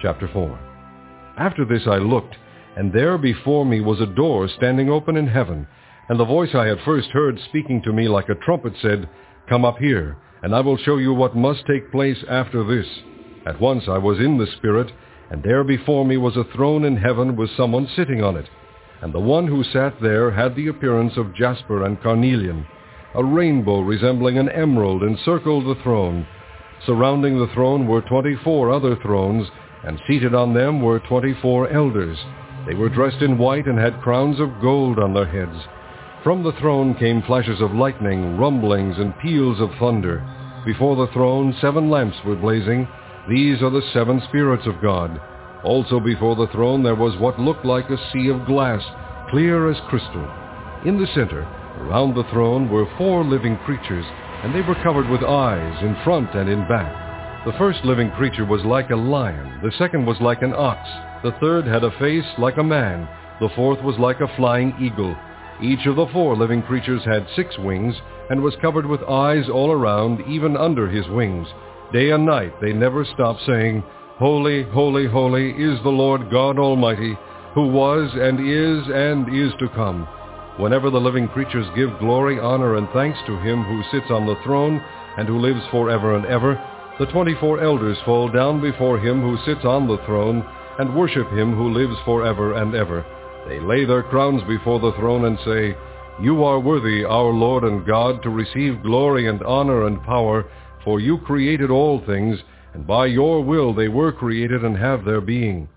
Chapter 4. After this I looked, and there before me was a door standing open in heaven, and the voice I had first heard speaking to me like a trumpet said, "Come up here, and I will show you what must take place after this." At once I was in the Spirit, and there before me was a throne in heaven with someone sitting on it. And the one who sat there had the appearance of jasper and carnelian. A rainbow resembling an emerald encircled the throne. Surrounding the throne were 24 other thrones, and seated on them were 24 elders. They were dressed in white and had crowns of gold on their heads. From the throne came flashes of lightning, rumblings, and peals of thunder. Before the throne 7 lamps were blazing. These are the 7 spirits of God. Also before the throne there was what looked like a sea of glass, clear as crystal. In the center, around the throne, were 4 living creatures, and they were covered with eyes in front and in back. The first living creature was like a lion, the second was like an ox, the third had a face like a man, the fourth was like a flying eagle. Each of the 4 living creatures had 6 wings, and was covered with eyes all around, even under his wings. Day and night they never stopped saying, "Holy, holy, holy is the Lord God Almighty, who was and is to come." Whenever the living creatures give glory, honor, and thanks to him who sits on the throne and who lives forever and ever, the 24 elders fall down before him who sits on the throne and worship him who lives forever and ever. They lay their crowns before the throne and say, "You are worthy, our Lord and God, to receive glory and honor and power, for you created all things, and by your will they were created and have their being.